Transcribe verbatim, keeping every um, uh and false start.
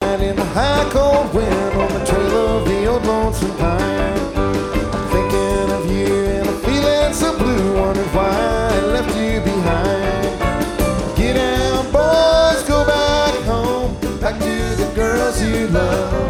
night in the high cold wind on the trail of the old lonesome pine. I'm thinking of you and I'm feeling so blue, wondering why I left you behind. Get out, boys, go back home, back to the girls you love.